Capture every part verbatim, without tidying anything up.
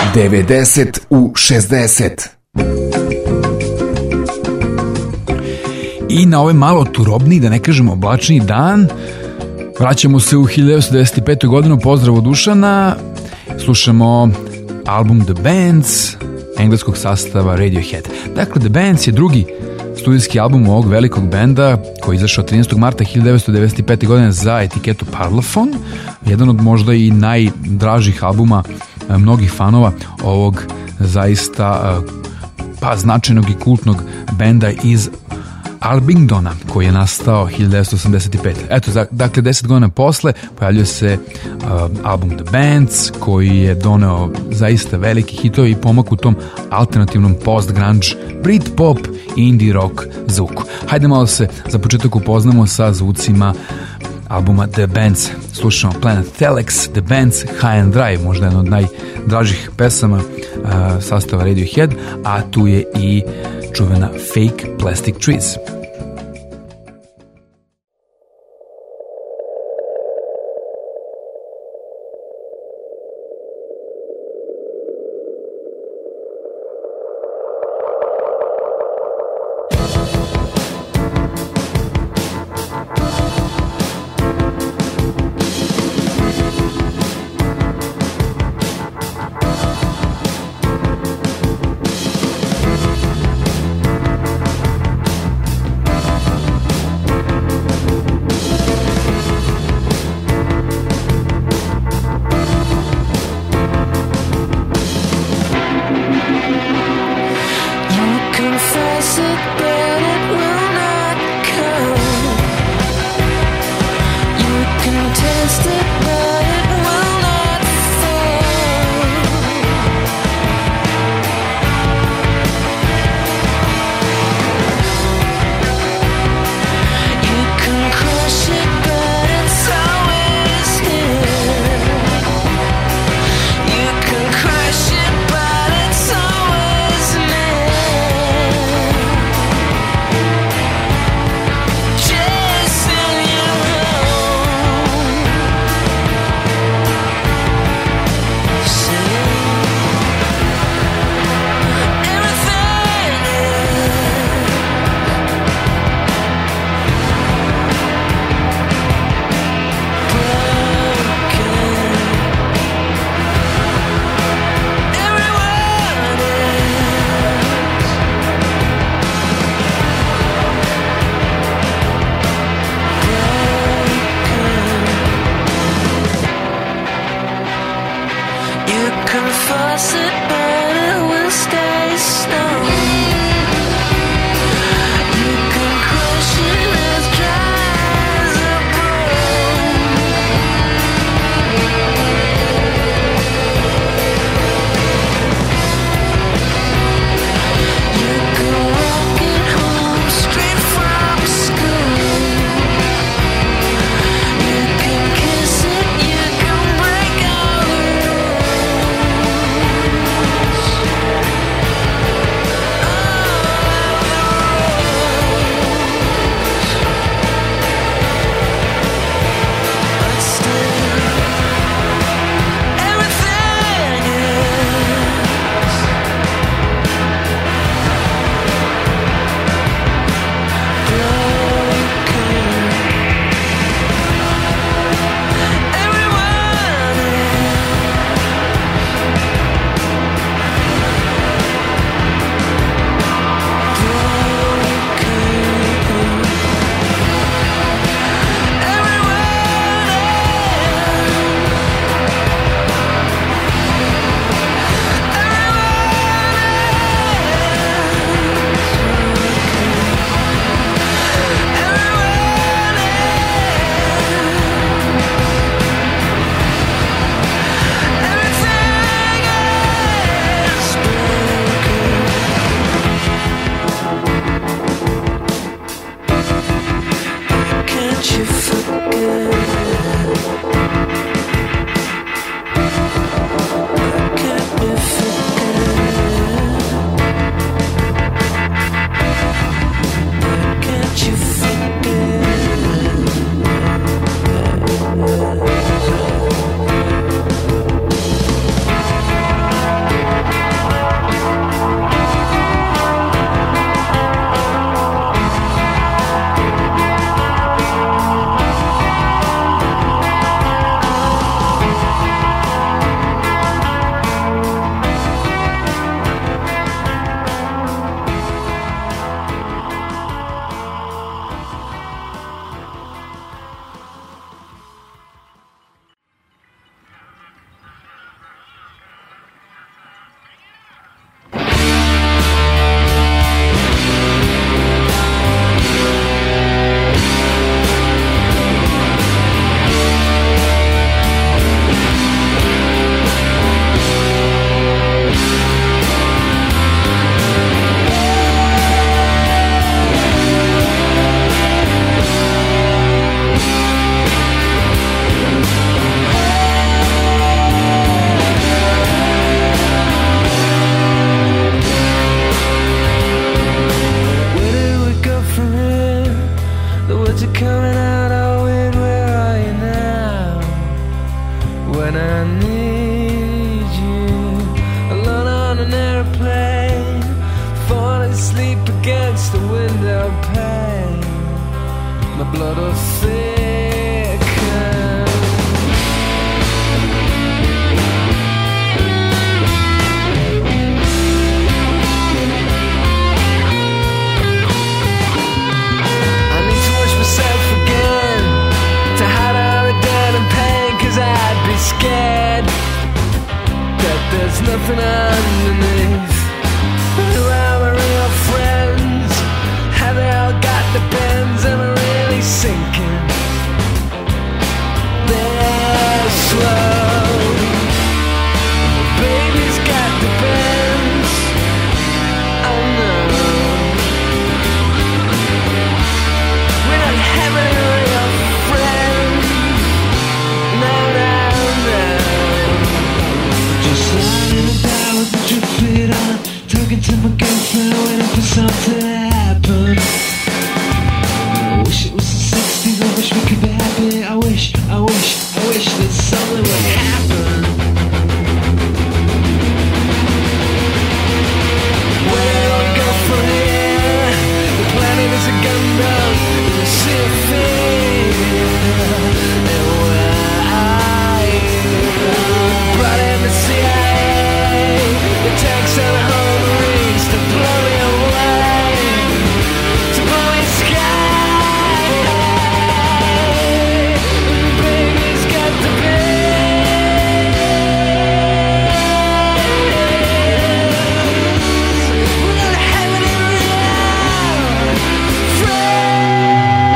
devedeset u šezdeset. I na ovaj malo turobniji, da ne kažemo oblačniji dan, vraćamo se u hiljadu devetsto devedeset pete. godinu. Pozdrav od Dušana. Slušamo album The Bands engleskog sastava Radiohead. Dakle, The Bands je drugi studijski album ovog velikog benda koji je izašao trinaestog marta hiljadu devetsto devedeset pete. godine za etiketu Parlophone. Jedan od možda i najdražih albuma mnogih fanova ovog zaista pa značajnog i kultnog benda iz Albingdona, koji je nastao hiljadu devetsto osamdeset pete. Eto, dakle, deset godina posle pojavljuje se uh, album The Bands, koji je doneo zaista veliki hitovi i pomak u tom alternativnom post-grunge, Britpop, indie rock zvuku. Hajde malo se za početak upoznamo sa zvucima albuma The Bands. Slušamo Planet Telex, The Bands, High and Dry, možda jedna od najdražih pesama uh, sastava Radiohead, a tu je i čuvena Fake Plastic Trees. nothing underneath. Who are my real friends? Have they all got the bends? Am I really sinking? They're slow. Baby's got the bends. Oh no, we're not having a real friend. No, no, no. Just lying about with the drip fit on, talking to my girlfriend, waiting for something to happen. I wish it was the sixties, I wish we could be happy. I wish, I wish, I wish that something would happen. Where do I go from here? The planet is a Gundam in the sea of fear. And where are you? Brought in the C I A, the tanks and the home marines to blow me away, to blow me sky. Baby's got the bends. We're not having a real friend.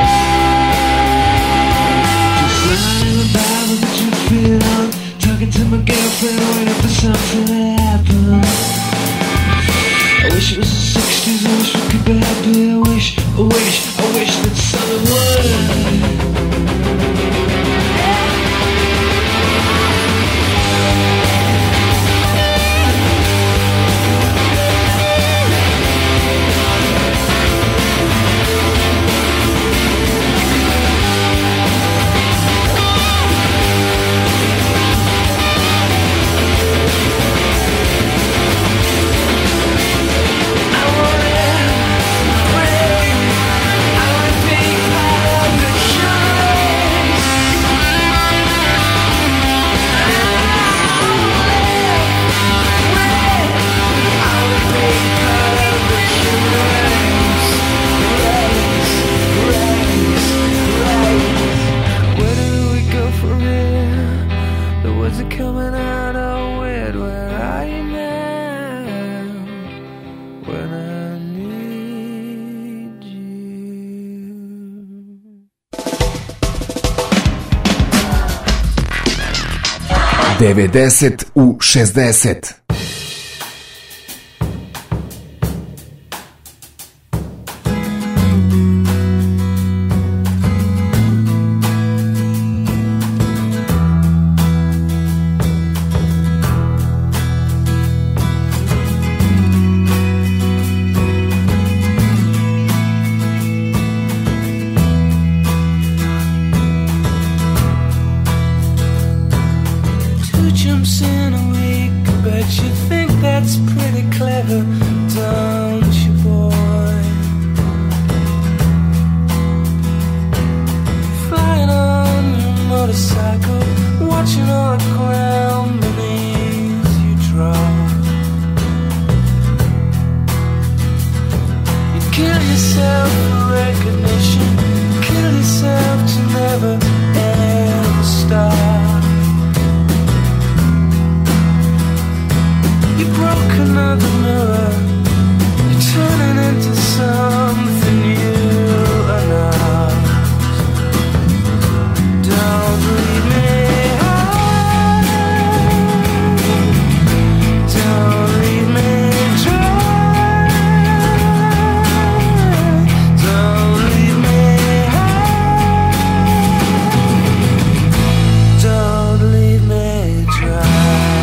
Just lying about with the drip fit on, talking to my girlfriend, waiting for something to happen. I wish it was the sixties, I wish we could be happy. I wish, I wish, I wish that something would. I want it, break. I wanna be part of the humans. I wanna be part of the humans. Race, race, race. Where do we go from here? The words are coming out all weird. Where are you now? When I need you. devedeset u šezdeset. Two jumps in a week, bet you think that's pretty clever, don't you, boy? Flying on your motorcycle, watching all the ground beneath you drop. You kill yourself for recognition, kill yourself to never ever stop. You broke another mirror, you're turning into something you are not. Don't leave me high, don't leave me dry, don't leave me high, don't leave me dry.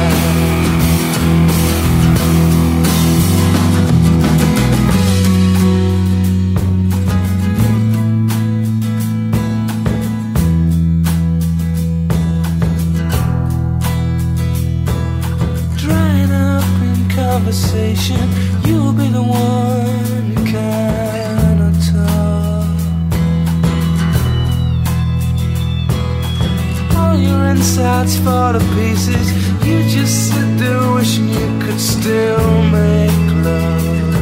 Drying up in conversation, you'll be the one who cannot talk. All your insides fall to pieces, you just sit there wishing you could still make love.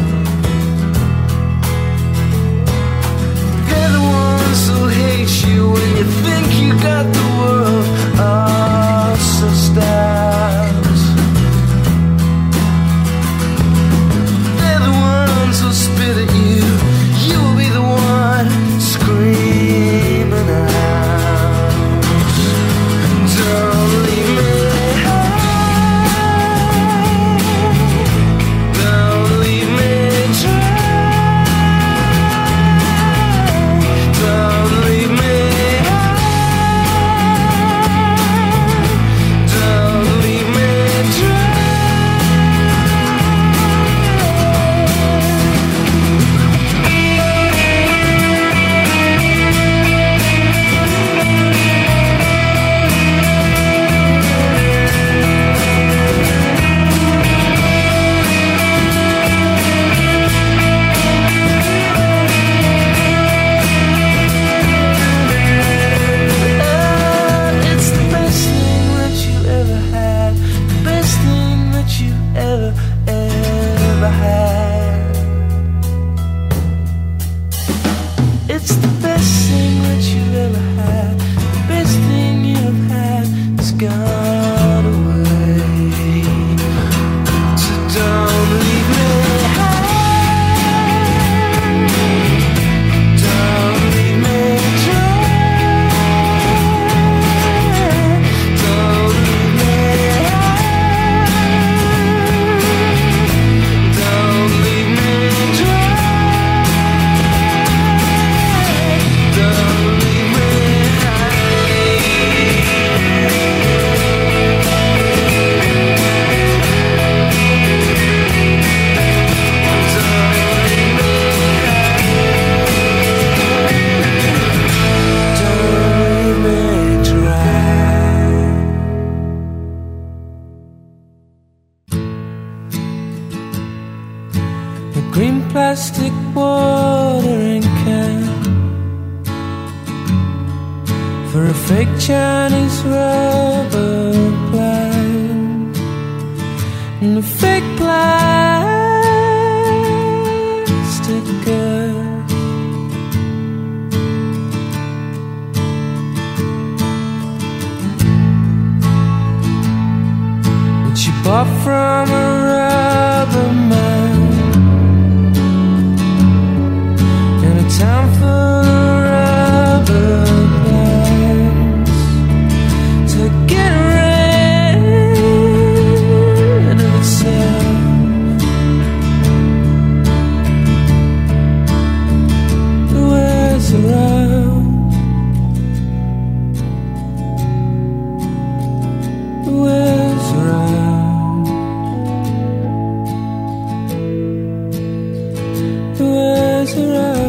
They're the ones who hate you when you think you got the world all so stars. gone away. So don't leave me high, don't leave me dry, don't leave me high, don't leave me dry, don't leave me plastic watering can for a fake Chinese rubber plant and a fake plastic girl. And she bought from a rubber man, town full of rubber plants to get rid of itself. Who wears around? Who wears around? Who wears around?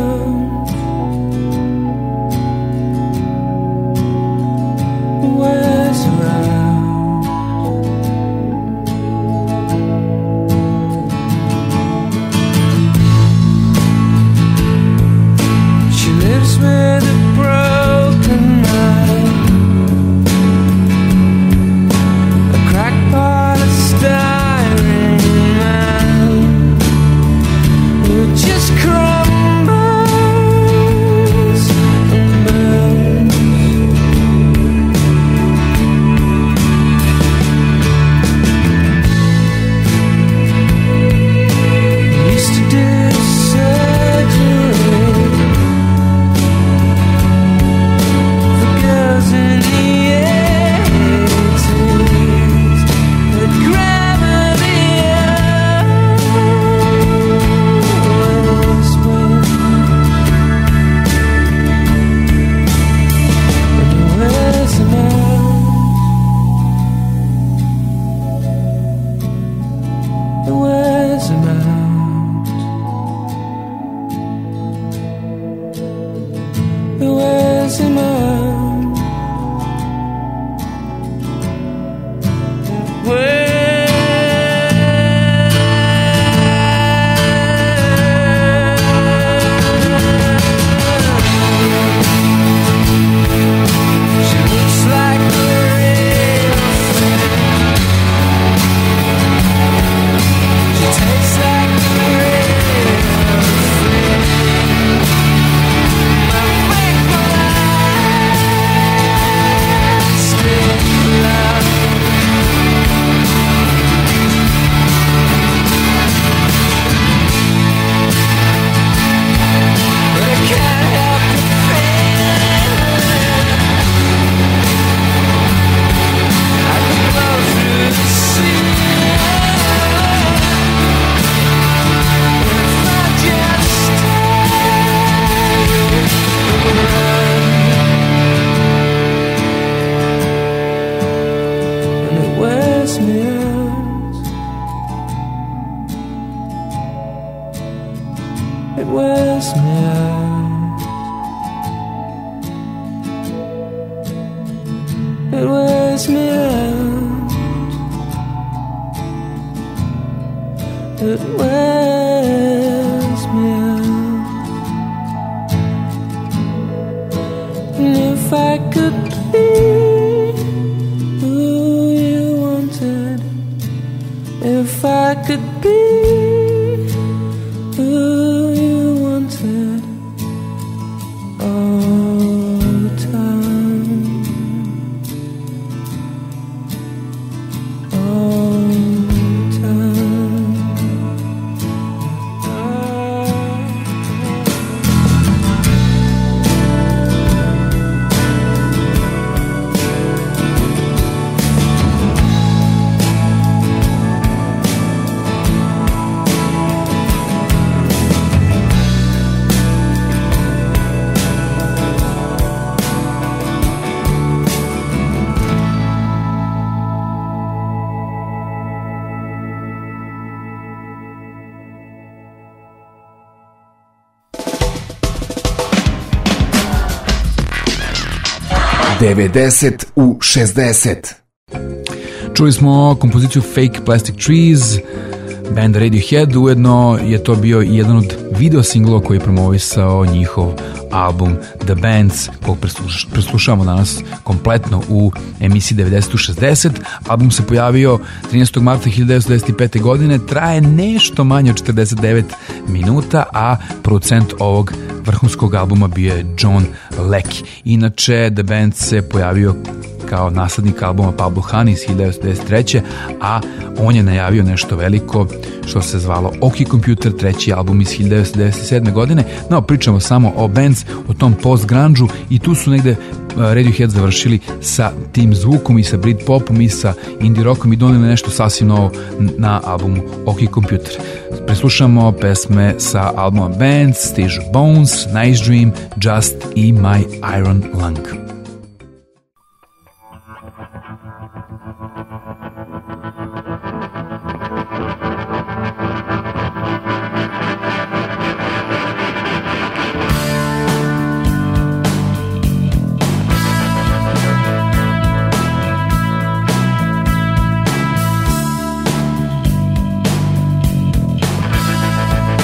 devedeset u šezdeset. Čuli smo kompoziciju Fake Plastic Trees, band Radiohead, ujedno je to bio jedan od video singlova koji je promovisao njihov album The Bands, kog presluš, preslušavamo danas kompletno u emisiji devedeset u šezdeset. Album se pojavio trinaestog marta hiljadu devetsto devedeset pete. godine, traje nešto manje od četrdeset devet minuta, a producent ovog vrhunskog albuma bio je John Leckie. Inače, The Band se pojavio kao naslednik albuma Pablo Honey iz hiljadu devetsto devedeset treće. a on je najavio nešto veliko što se zvalo OK Computer, treći album iz hiljadu devetsto devedeset sedme. godine. No, pričamo samo o Bands, o tom post-grunge-u i tu su negde Radiohead završili sa tim zvukom i sa Britpopom i sa indie rockom i doneli nešto sasvim novo na albumu OK Computer. Preslušamo pesme sa albuma Bands, stižu Bones, Nice Dream, Just i My Iron Lung.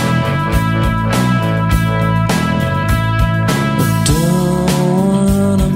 Don't wanna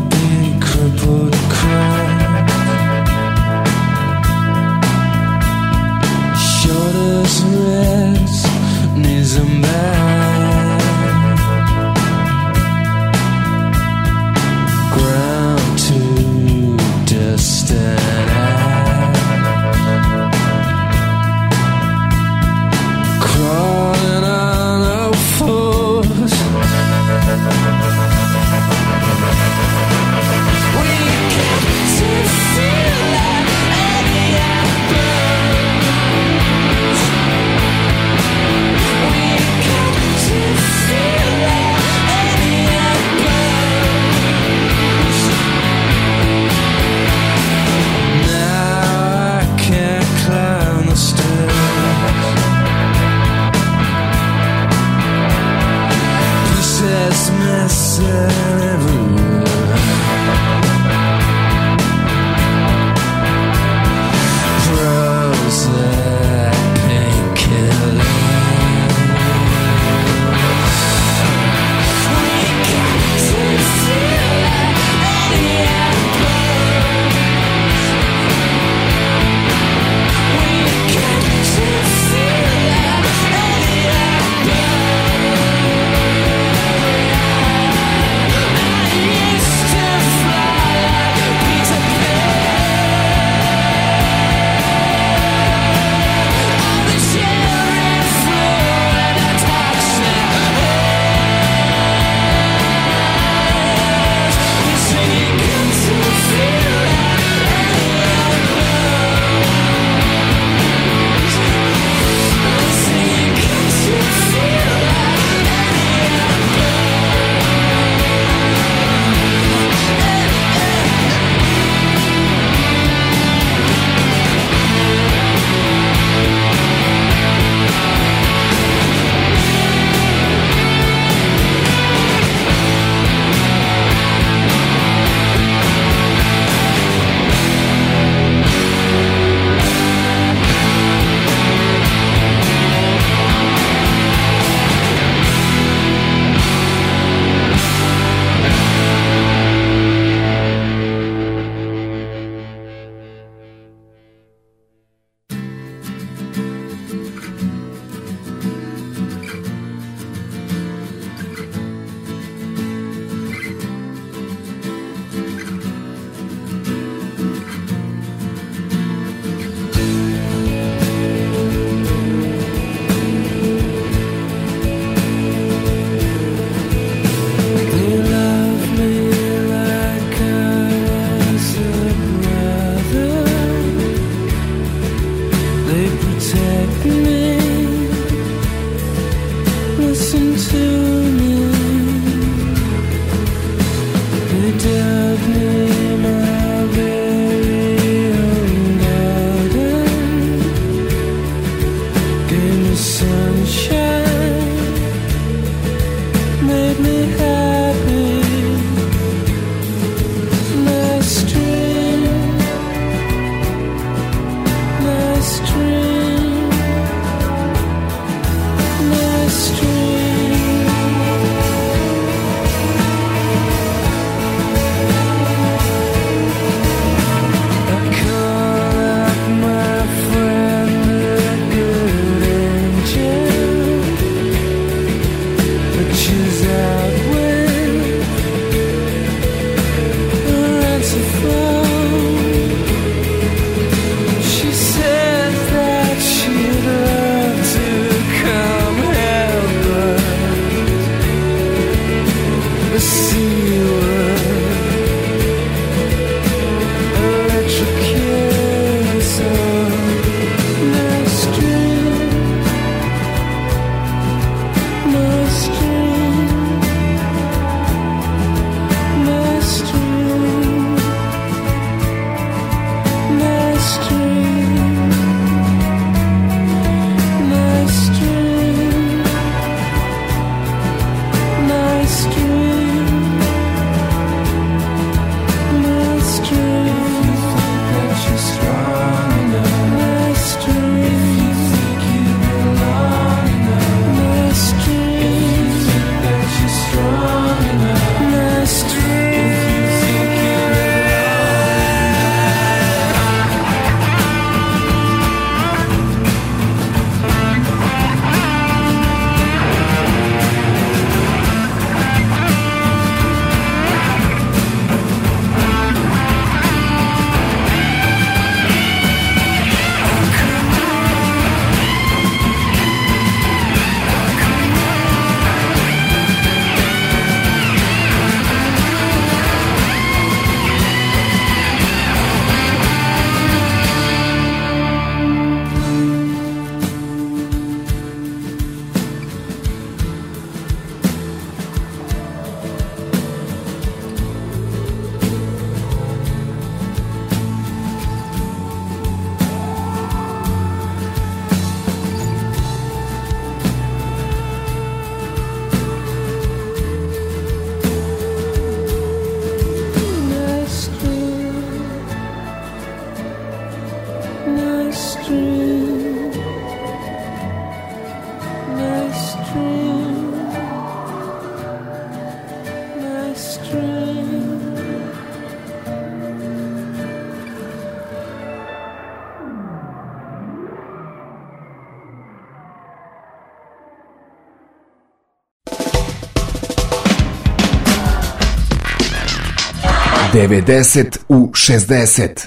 devedeset u šezdeset.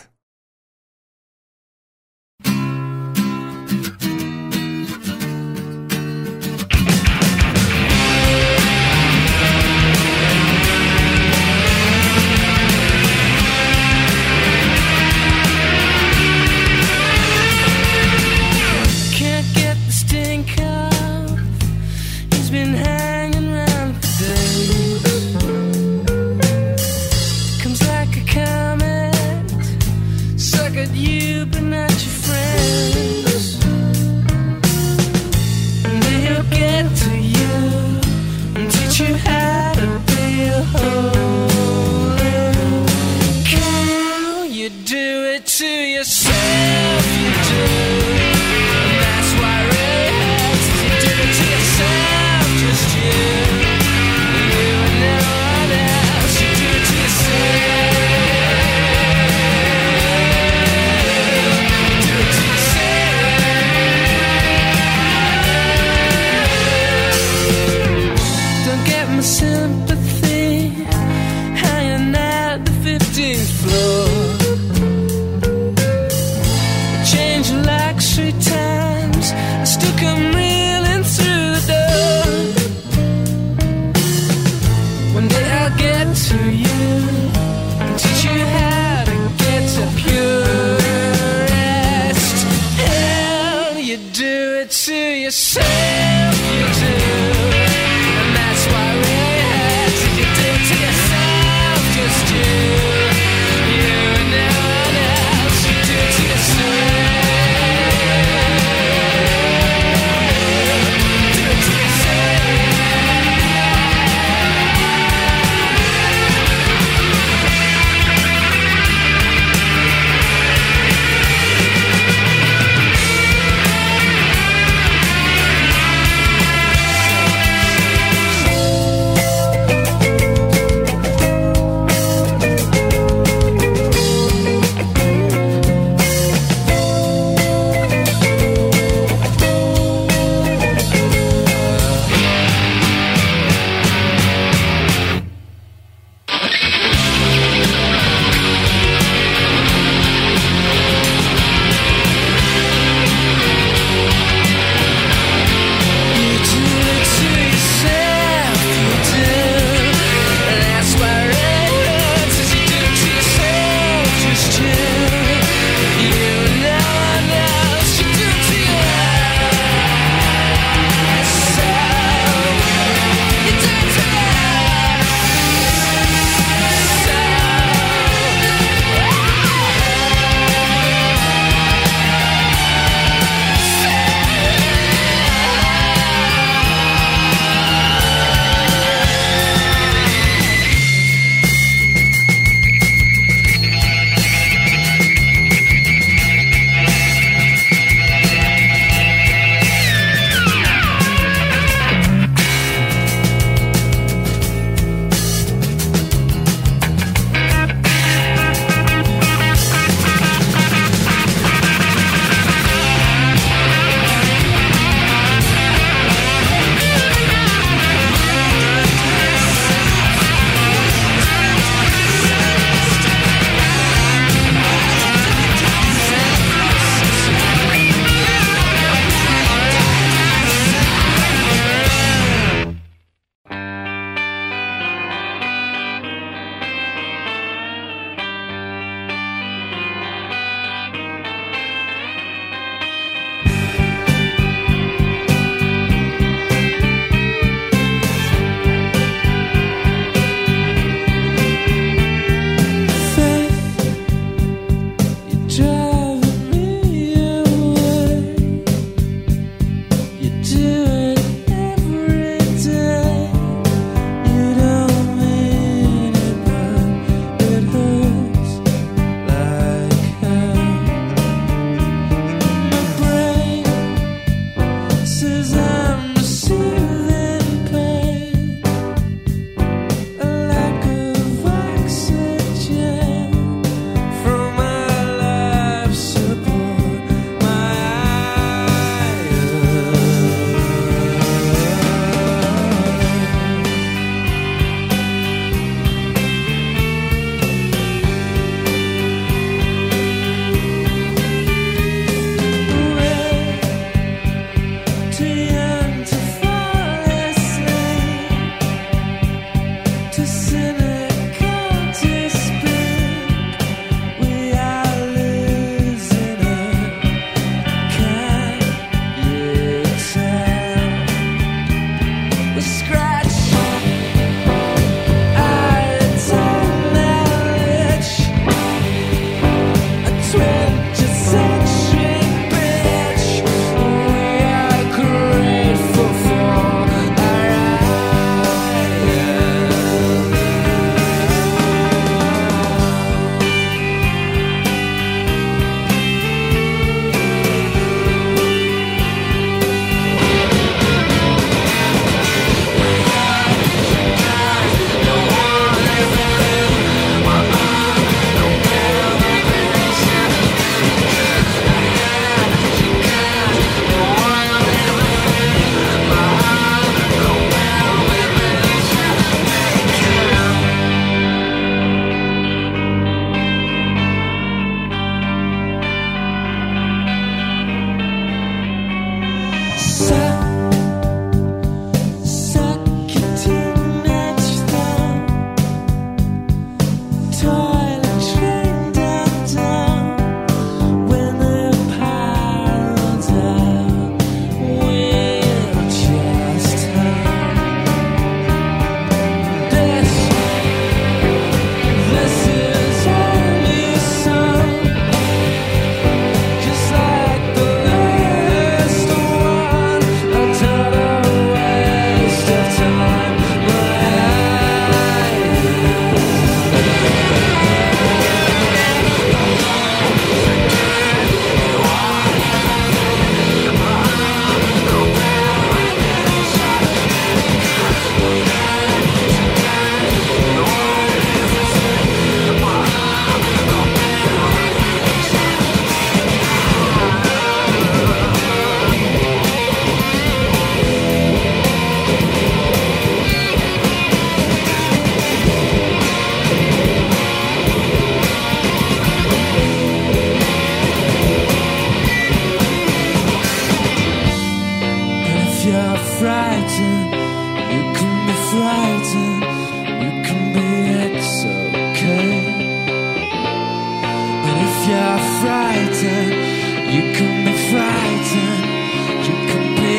you're frightened, you can be frightened, you can be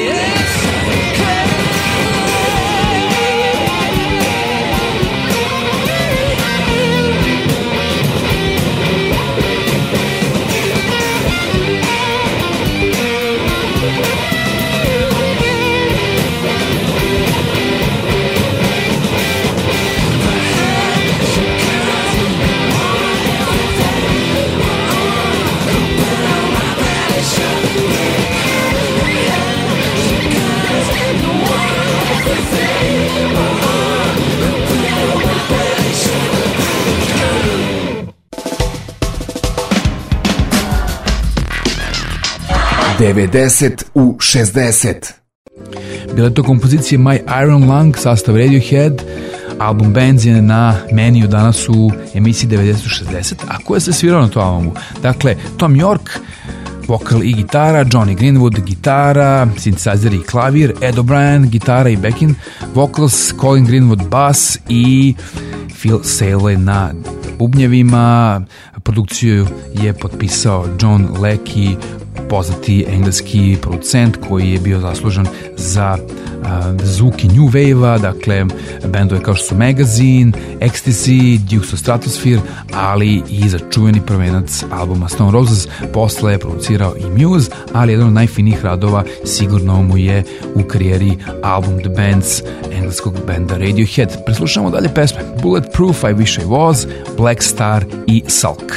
devedeset u šezdeset. Bila je to kompozicija My Iron Lung, sastav Radiohead, album Bands je na meniju danas u emisiji devedeset u šezdeset, a ko je se svirao na to albumu? Dakle, Tom York, vokal i gitara, Johnny Greenwood, gitara, synthesizer i klavir, Ed O'Brien, gitara i backing vocals, Colin Greenwood, bass i Phil Sale na bubnjevima. Produkciju je potpisao John Leckie, poznati engleski producent koji je bio zaslužan za uh, zvuki New Wave-a, dakle bendove kao što su Magazine, Ecstasy, Dukes of Stratosphere, ali i za čuveni prvenac albuma Stone Roses. Posle je producirao i Muse, ali jedan od najfinijih radova sigurno mu je u karijeri album The Bands engleskog benda Radiohead. Preslušamo dalje pesme Bulletproof, I Wish I Was, Black Star i Sulk.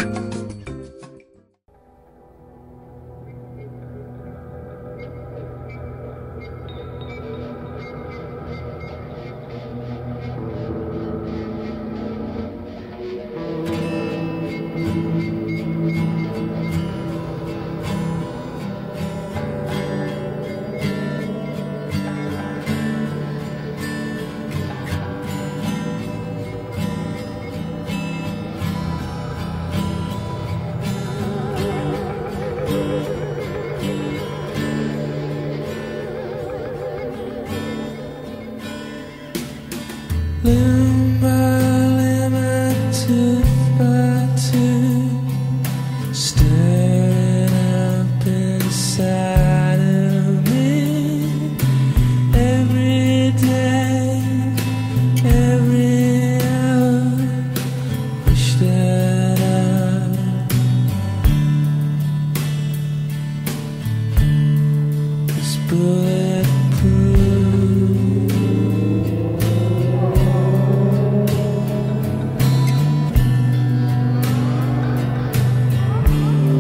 bulletproof.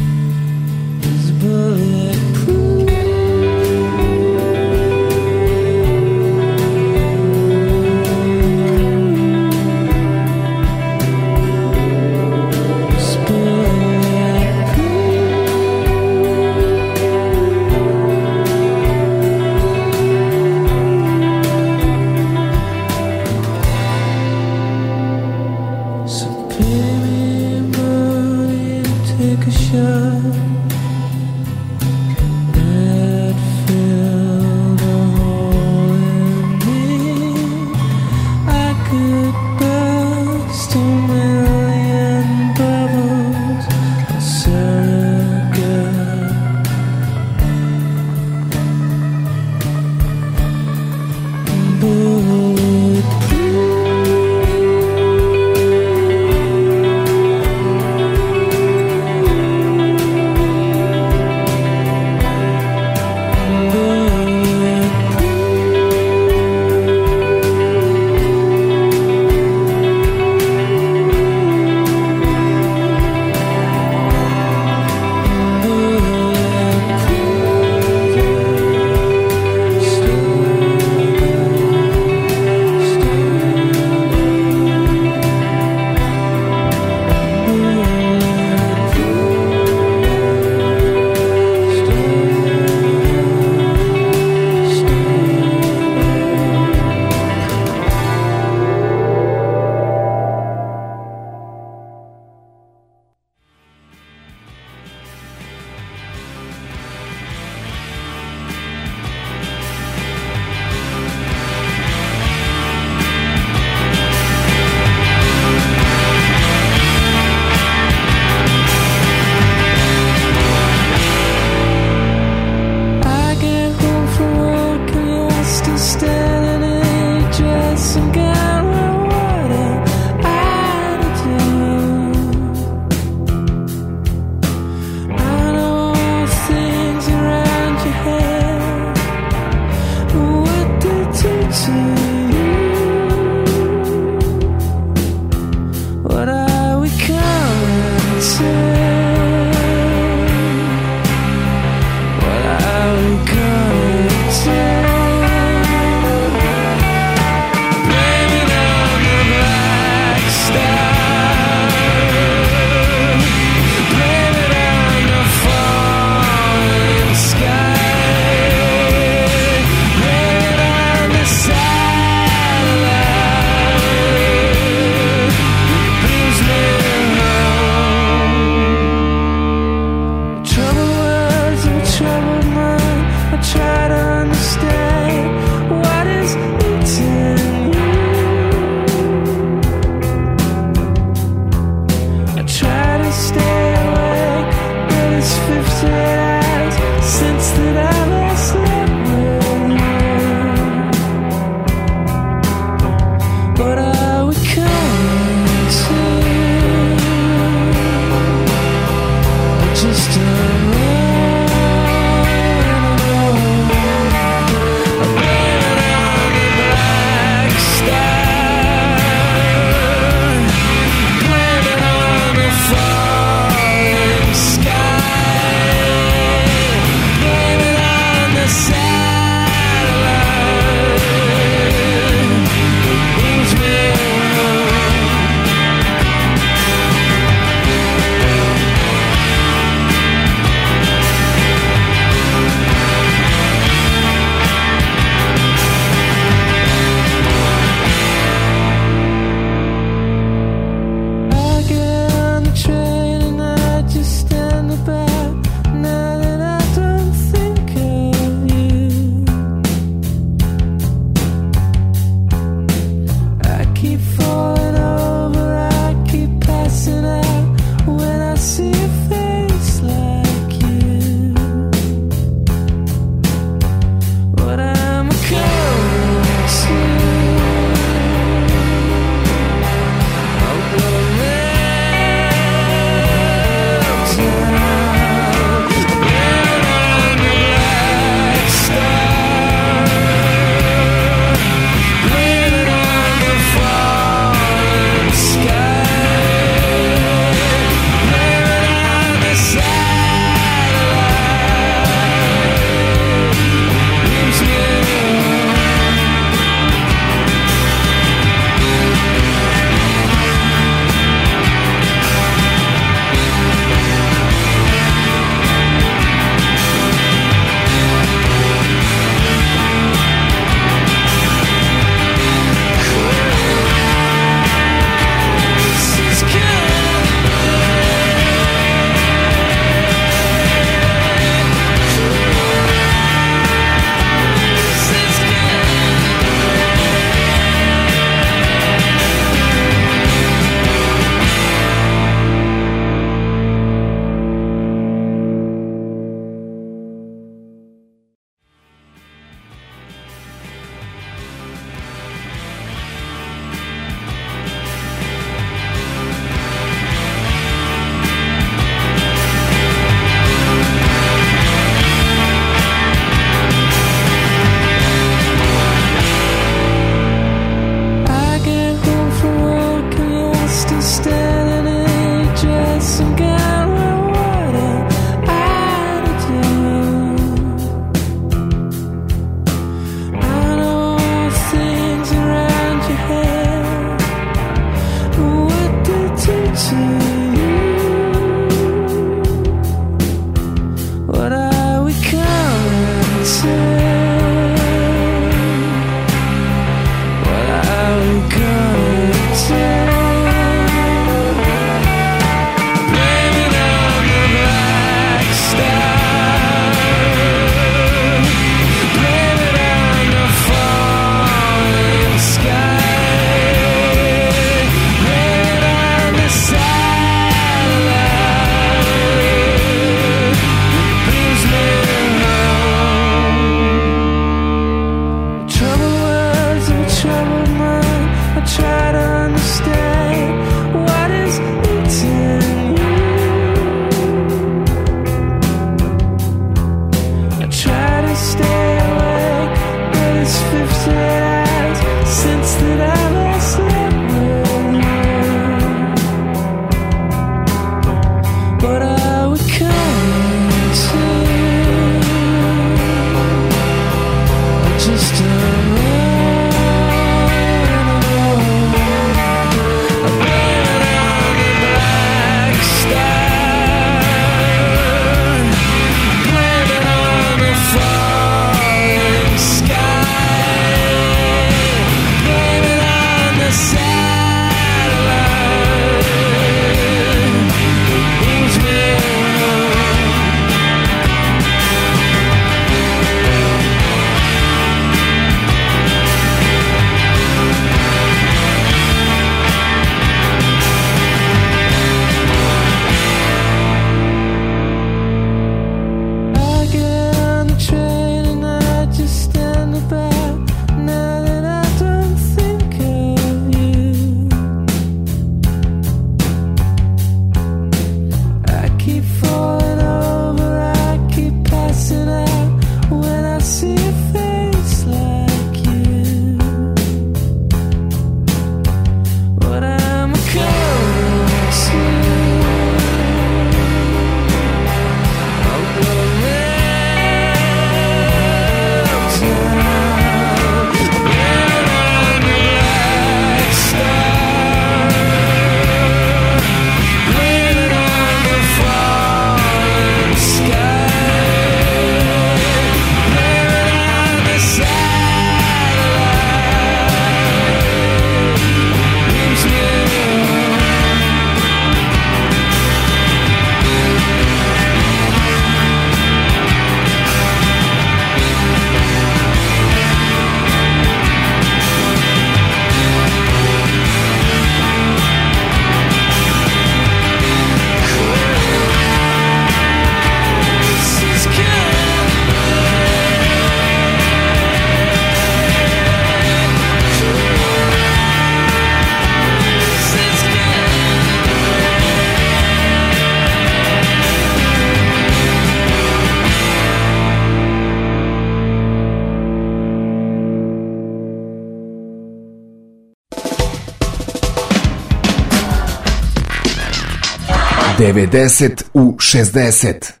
devedeset u šezdeset.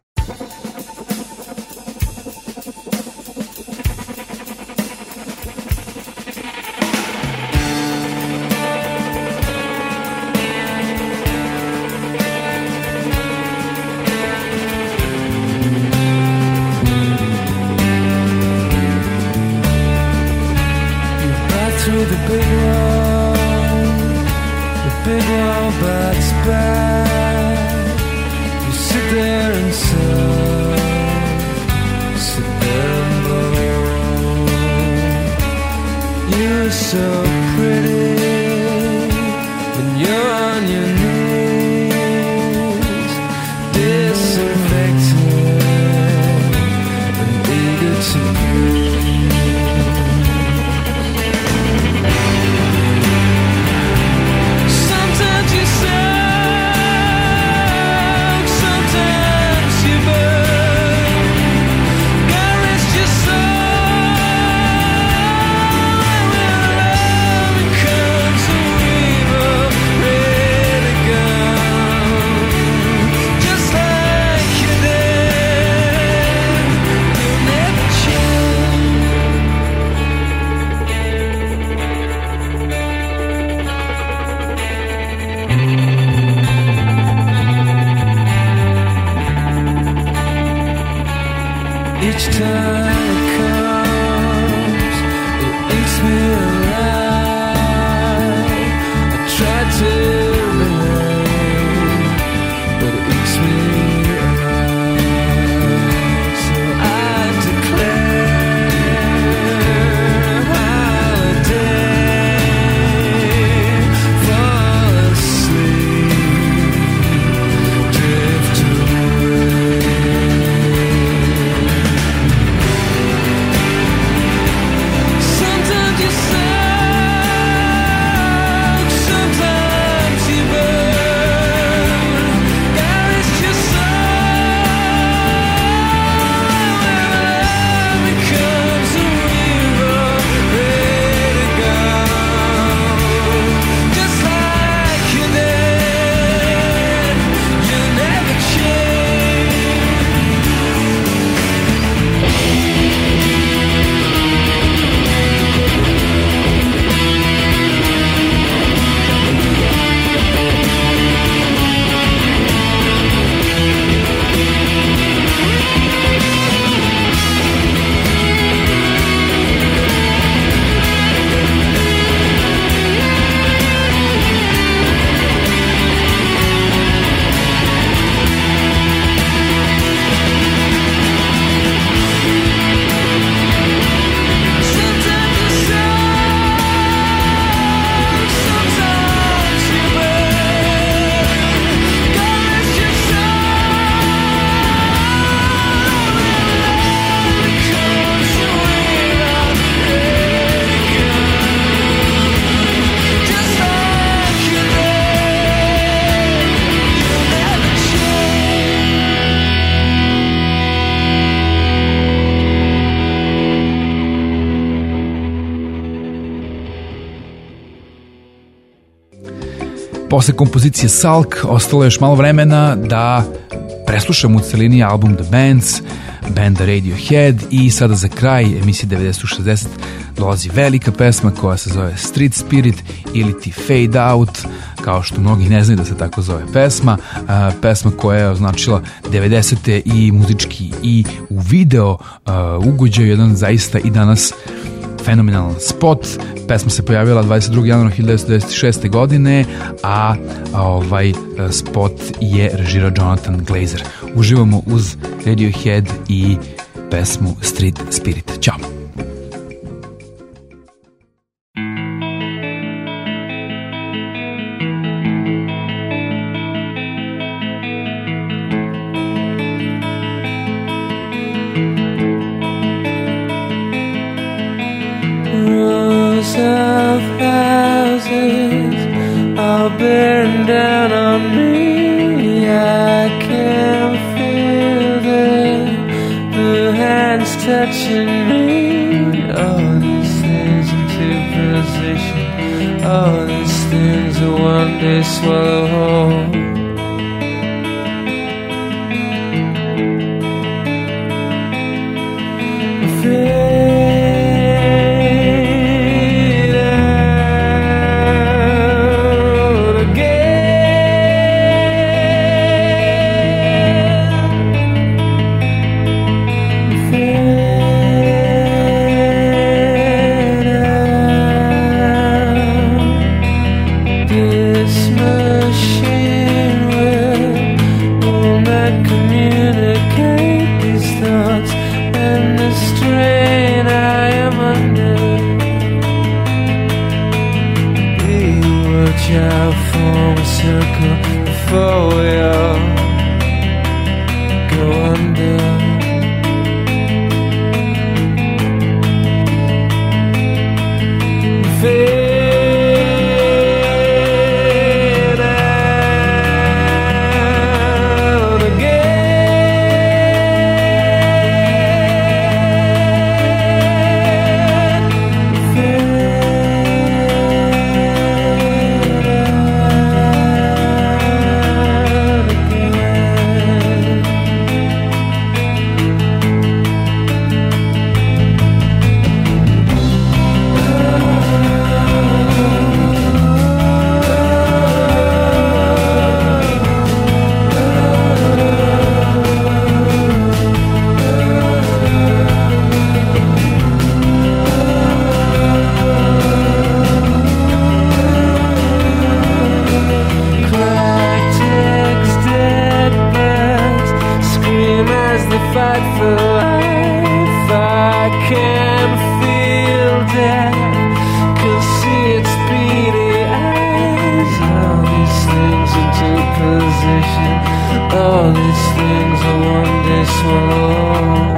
Love Posle kompozicije Salk ostalo je još malo vremena da preslušamo u celini album The Bands, benda Radiohead, i sada za kraj emisije devedeset šezdeset dolazi velika pesma koja se zove Street Spirit ili ti Fade Out, kao što mnogi ne znaju da se tako zove pesma. Uh, pesma koja je označila devedesete i muzički i u video uh, ugođaju jedan zaista i danas fenomenalan spot. Pesma se pojavila dvadeset drugog januara hiljadu devetsto devedeset šeste. godine, a ovaj spot je režirao Jonathan Glazer. Uživamo uz Radiohead i pesmu Street Spirit. Ćao! Of houses all bearing down on me, I can feel the blue hands touching me. All these things into position, all these things will one day swallow whole. Out for a circle before we all go under. Fade out again. Fade all these things I one day swallow.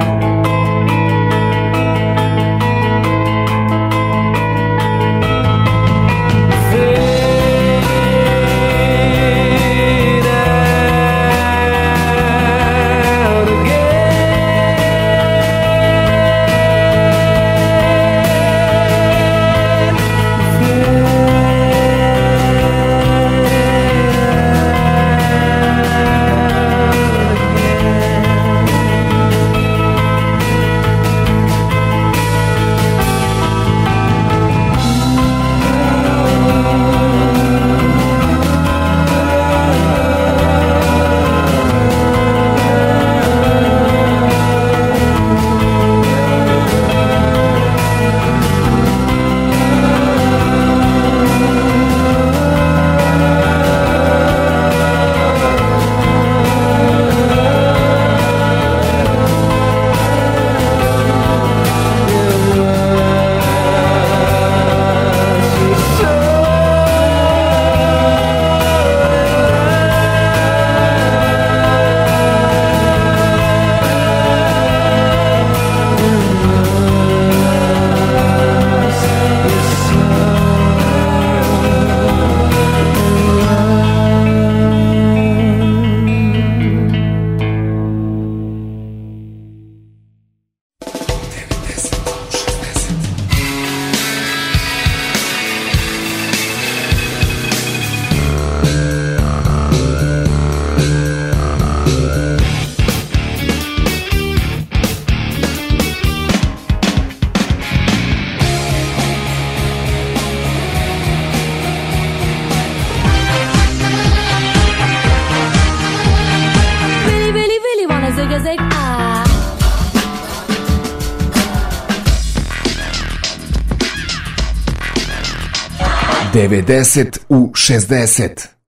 devedeset u šezdeset.